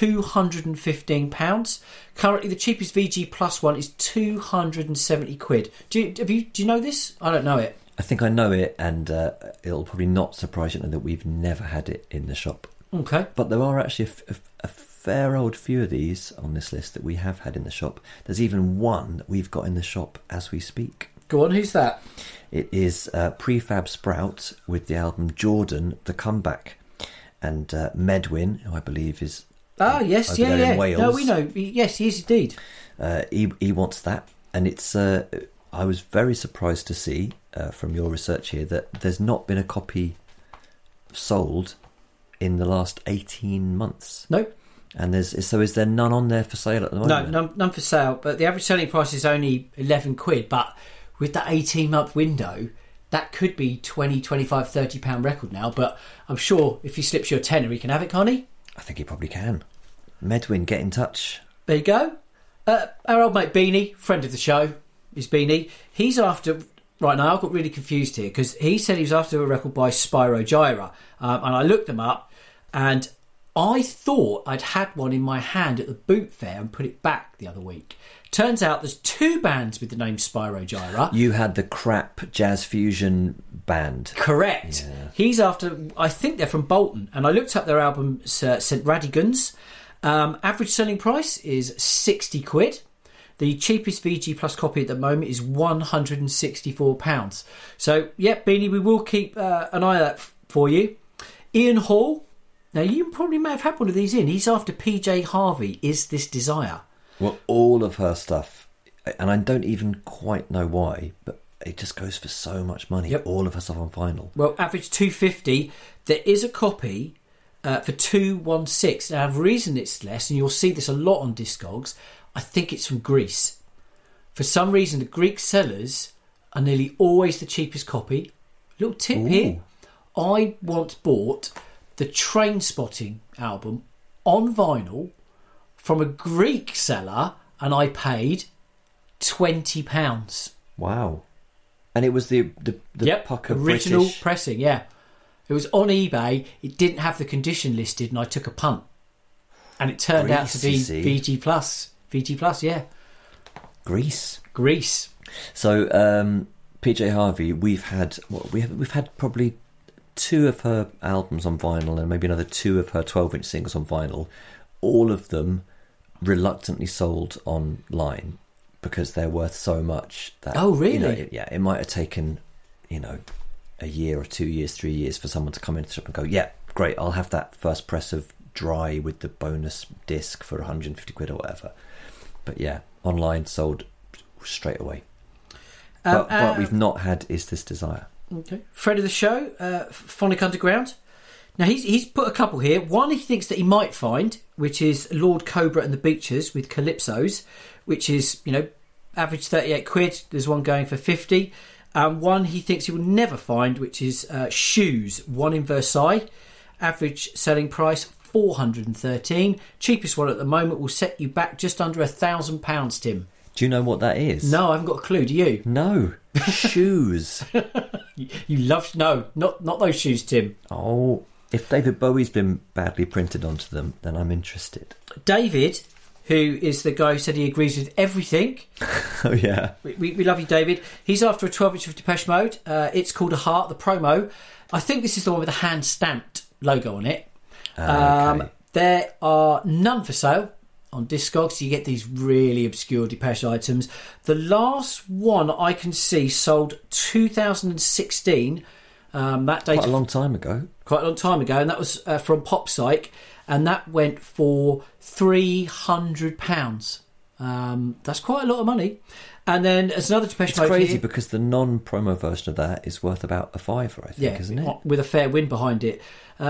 £215. Currently, the cheapest VG Plus one is 270 quid. Do you know this? I don't know it. I think I know it, and it'll probably not surprise you to know that we've never had it in the shop. Okay. But there are actually a fair old few of these on this list that we have had in the shop. There's even one that we've got in the shop as we speak. Go on, who's that? It is Prefab Sprout with the album Jordan, The Comeback. And Medwin, who I believe is Yes, over there in Wales. No, we know. Yes, he is indeed. He wants that. And it's I was very surprised to see from your research here that there's not been a copy sold in the last 18 months. No. And is there none on there for sale at the moment? No, none for sale. But the average selling price is only 11 quid. But with that 18-month window, that could be 20, 25, £30 record now. But I'm sure if he slips you a tenner, he can have it, can't he? I think he probably can. Medwin, get in touch. There you go. Our old mate Beanie, friend of the show, is Beanie. He's after... Right now, I got really confused here because he said he was after a record by Spyro Gyra. And I looked them up and I thought I'd had one in my hand at the boot fair and put it back the other week. Turns out there's two bands with the name Spyro Gyra. You had the crap jazz fusion band. Correct. Yeah. He's after, I think they're from Bolton. And I looked up their album, St Radigans. Average selling price is 60 quid. The cheapest VG Plus copy at the moment is £164. So, yep, Beanie, we will keep an eye out for you. Ian Hall. Now, you probably may have had one of these in. He's after PJ Harvey, Is This Desire? Well, all of her stuff, and I don't even quite know why, but it just goes for so much money. Yep. All of her stuff on vinyl. Well, average 250. There is a copy for 216. Now, the reason it's less, and you'll see this a lot on Discogs, I think it's from Greece. For some reason, the Greek sellers are nearly always the cheapest copy. Little tip Ooh. here. I once bought the Train Spotting album on vinyl from a Greek seller and I paid £20. Wow. And it was the pucker original British. pressing, yeah. It was on eBay. It didn't have the condition listed and I took a punt. And it turned out to be Greece, you see. VG Plus. VG Plus, yeah. Greece. So, PJ Harvey, we've had probably two of her albums on vinyl and maybe another two of her 12-inch singles on vinyl. All of them reluctantly sold online because they're worth so much that Oh, really? It might have taken a year or 2 years, 3 years for someone to come into the shop and go, yeah, great, I'll have that first press of Dry with the bonus disc for 150 quid or whatever. But yeah, online sold straight away. But we've not had Is This Desire. okay. Friend of the show, Phonic Underground. Now, he's put a couple here. One he thinks that he might find, which is Lord Cobra and the Beachers with Calypsos, which is, average 38 quid. There's one going for 50. One he thinks he will never find, which is Shoes, one in Versailles. Average selling price, 413. Cheapest one at the moment will set you back just under £1,000, Tim. Do you know what that is? No, I haven't got a clue. Do you? No. Shoes. You love... No, not those shoes, Tim. Oh, If David Bowie's been badly printed onto them, then I'm interested. David, who is the guy who said he agrees with everything. Oh, yeah. We love you, David. He's after a 12-inch of Depeche Mode. It's called A Heart, the promo. I think this is the one with the hand-stamped logo on it. Okay. There are none for sale on Discogs. You get these really obscure Depeche items. The last one I can see sold 2016. That date Quite a long time ago. Quite a long time ago, and that was from Pop Psych, and that went for £300. That's quite a lot of money. And then there's another Depeche Mode. It's crazy here. because the non-promo version of that is worth about a £5, I think, isn't it? With a fair win behind it.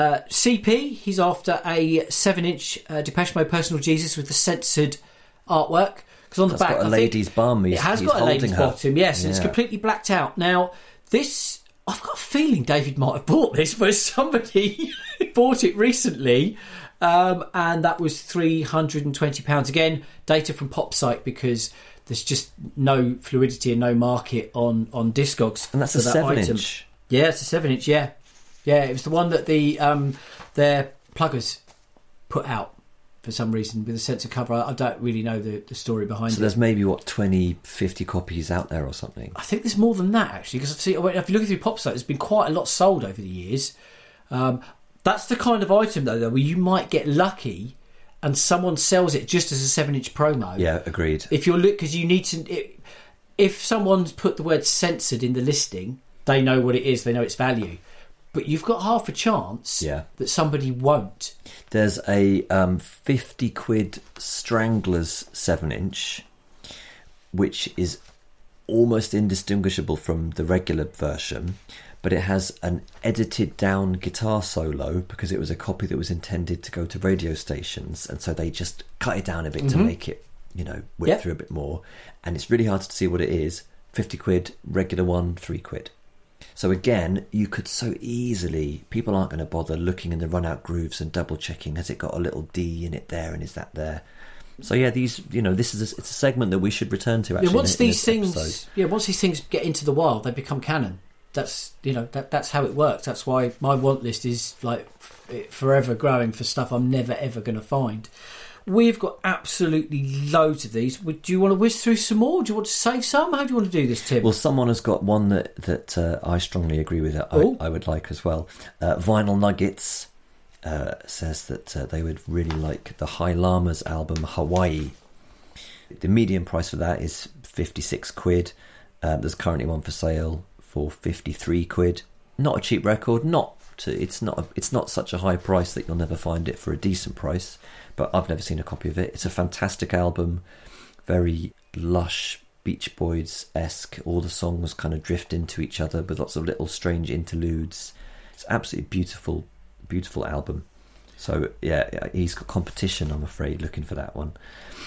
CP, he's after a 7-inch Depeche Mode Personal Jesus with the censored artwork. Because on the back, got a lady's bum. It has got a lady's bottom, yes, and it's Yeah. completely blacked out. Now, this, I've got a feeling David might have bought this, but somebody bought it recently, and that was £320. Again, data from Pop Psych, because there's just no fluidity and no market on Discogs. And that's for a that 7-inch. Yeah, it's a 7-inch, yeah. Yeah, it was the one that their pluggers put out for some reason with a sensor cover. I don't really know the story behind it. So there's maybe, 20, 50 copies out there or something? I think there's more than that, actually, because if you look through Pop Psych, there's been quite a lot sold over the years. That's the kind of item, though, where you might get lucky and someone sells it just as a 7-inch promo. Yeah, agreed. If you're because you need to... If someone's put the word censored in the listing, they know what it is, they know its value. But you've got half a chance that somebody won't. There's a 50 quid Stranglers 7-inch, which is almost indistinguishable from the regular version, but it has an edited down guitar solo because it was a copy that was intended to go to radio stations, and so they just cut it down a bit to make it, whip through a bit more. And it's really hard to see what it is. 50 quid, regular one, 3 quid. So again, you could so easily, people aren't going to bother looking in the run-out grooves and double-checking, has it got a little D in it there and is that there? So yeah, these, it's a segment that we should return to, actually. Yeah, once these things get into the wild, they become canon. That's, that's how it works. That's why my want list is like forever growing for stuff I'm never ever going to find. We've got absolutely loads of these. Do you want to whiz through some more? Do you want to save some? How do you want to do this, Tim? Well, someone has got one that I strongly agree with. I would like as well. Vinyl Nuggets says that they would really like the High Llamas album Hawaii. The median price for that is 56 quid. There's currently one for sale for 53 quid. Not a cheap record. It's not such a high price that you'll never find it for a decent price. But I've never seen a copy of it. It's a fantastic album, very lush, Beach Boys-esque. All the songs kind of drift into each other with lots of little strange interludes. It's absolutely beautiful, beautiful album. So yeah, he's got competition, I'm afraid, looking for that one.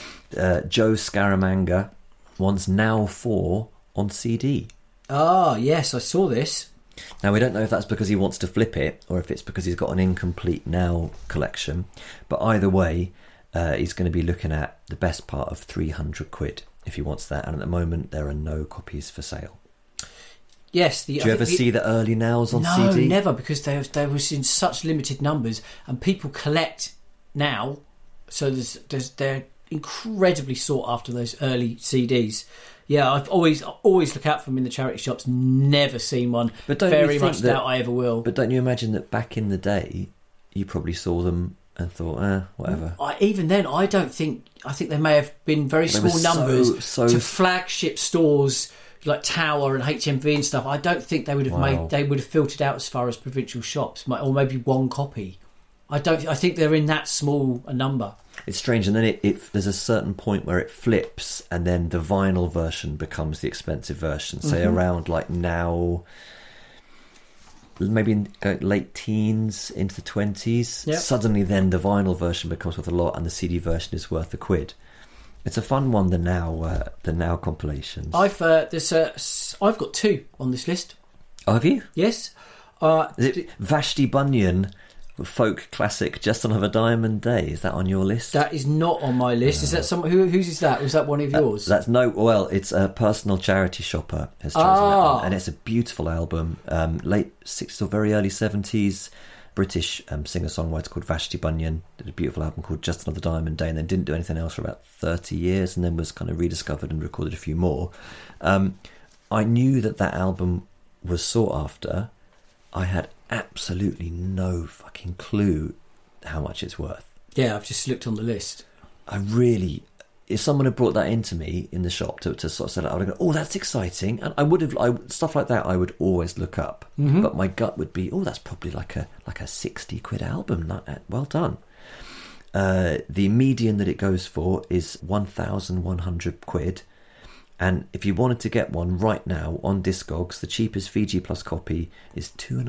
Joe Scaramanga wants Now 4 on CD. Ah, yes, I saw this. Now, we don't know if that's because he wants to flip it or if it's because he's got an incomplete Now collection. But either way, he's going to be looking at the best part of 300 quid if he wants that. And at the moment, there are no copies for sale. Yes. Do you ever see the early Nows on CD? No, never, because they was in such limited numbers and people collect now. So they're incredibly sought after, those early CDs. Yeah, I've always look out for them in the charity shops. Never seen one. But very much doubt I ever will. But don't you imagine that back in the day, you probably saw them and thought, whatever. Even then, I think they may have been very small numbers to flagship stores like Tower and HMV and stuff. I don't think they would have they would have filtered out as far as provincial shops, or maybe one copy. I think they're in that small a number. It's strange, and then there's a certain point where it flips, and then the vinyl version becomes the expensive version. Say around like now, maybe in late teens into the 20s. Yep. Suddenly, then the vinyl version becomes worth a lot, and the CD version is worth £1. It's a fun one. The Now compilations. I've got 2 on this list. Oh, have you? Yes. Is it Vashti Bunyan? Folk classic Just Another Diamond Day, is that on your list? That is not on my list. Is that whose is that? Was that one of yours? It's a Personal Charity Shopper has chosen that one, and it's a beautiful album, late 60s or very early 70s. British singer-songwriter called Vashti Bunyan, did a beautiful album called Just Another Diamond Day, and then didn't do anything else for about 30 years, and then was kind of rediscovered and recorded a few more. I knew that album was sought after. I had absolutely no fucking clue how much it's worth. Yeah, I've just looked on the list. If someone had brought that into me in the shop to sort of sell it, I would have gone, oh, that's exciting. And I would have, stuff like that I would always look up. Mm-hmm. But my gut would be, oh, that's probably like a 60 quid album. Well done. The median that it goes for is 1,100 quid. And if you wanted to get one right now on Discogs, the cheapest Fiji Plus copy is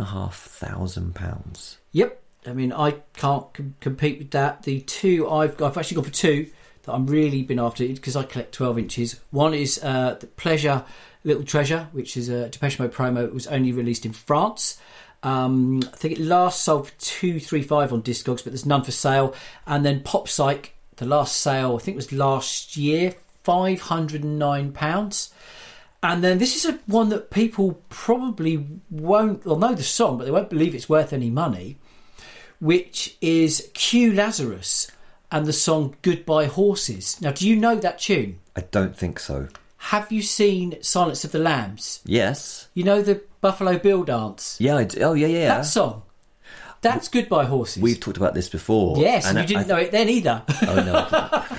£2,500. Yep. I mean, I can't compete with that. The two I've actually gone for two that I'm really been after, because I collect 12 inches. One is the Pleasure Little Treasure, which is a Depeche Mode promo. It was only released in France. I think it last sold for $235 on Discogs, but there's none for sale. And then Pop Psych, the last sale, I think was last year, £509. And then this is one that people probably won't, well, know the song, but they won't believe it's worth any money, which is Q Lazarus and the song Goodbye Horses. Now, do you know that tune? I don't think so. Have you seen Silence of the Lambs? Yes. You know the Buffalo Bill dance? Yeah, yeah. That song. That's Goodbye Horses. We've talked about this before. Yes, and you didn't know it then either. Oh, no,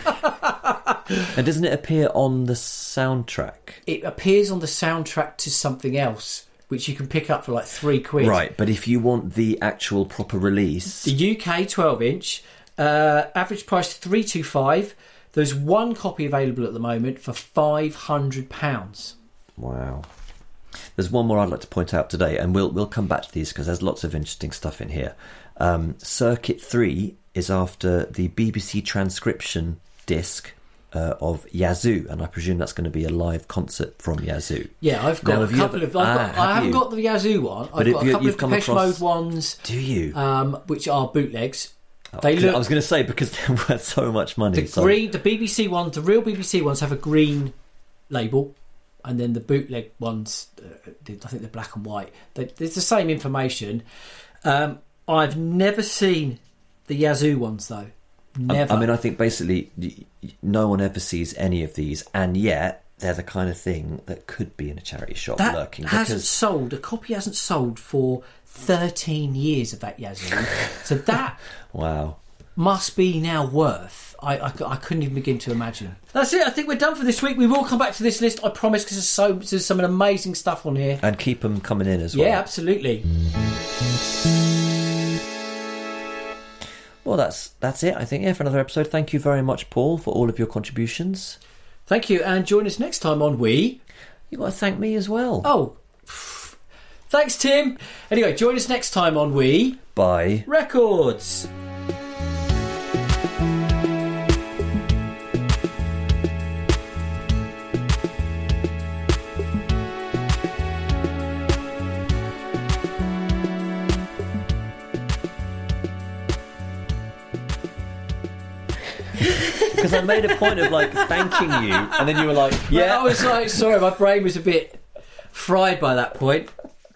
I didn't. And doesn't it appear on the soundtrack? It appears on the soundtrack to something else, which you can pick up for like £3. Right, but if you want the actual proper release... The UK 12-inch... average price $325. There's one copy available at the moment for £500. Wow. There's one more I'd like to point out today, and we'll come back to these because there's lots of interesting stuff in here. Circuit 3 is after the BBC transcription disc of Yazoo, and I presume that's going to be a live concert from Yazoo. Yeah, I've got a couple of... I haven't got the Yazoo one. I've got a couple of Depeche Mode ones. Do you? Which are bootlegs. I was going to say, because they're worth so much money. The BBC ones, the real BBC ones, have a green label, and then the bootleg ones, I think they're black and white. It's the same information. I've never seen the Yazoo ones though. Never. I mean, I think basically no one ever sees any of these, and yet they're the kind of thing that could be in a charity shop lurking. A copy hasn't sold for 13 years of that Yazoo. So that wow must be now worth, I couldn't even begin to imagine. That's it. I think we're done for this week. We will come back to this list, I promise, because there's some amazing stuff on here. And keep them coming in as well. Yeah, absolutely. Well, that's it, I think, for another episode. Thank you very much, Paul, for all of your contributions. Thank you, and join us next time on We. You've got to thank me as well. Oh, thanks, Tim. Anyway, join us next time on We Buy Records. Because I made a point of thanking you, and then you were like, yeah. I was like, sorry, my brain was a bit fried by that point.